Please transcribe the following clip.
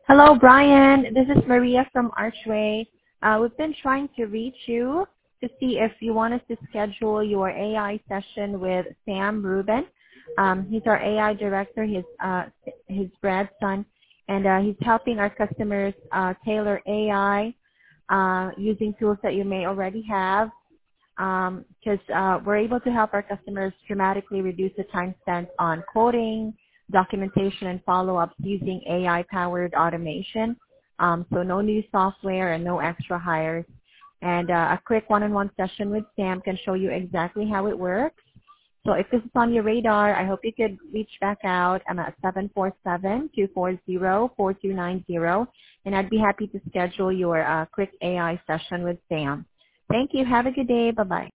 Hello, Brian. This is Maria from Archway. We've been trying to reach you to see if you want us to schedule your AI session with Sam Rubin. He's our AI director, his grandson, and he's helping our customers tailor AI using tools that you may already have because we're able to help our customers dramatically reduce the time spent on coding, documentation, and follow-ups using AI-powered automation. So no new software and no extra hires. And a quick one-on-one session with Sam can show you exactly how it works. So if this is on your radar, I hope you could reach back out. I'm at 747-240-4290, and I'd be happy to schedule your quick AI session with Sam. Thank you. Have a good day. Bye-bye.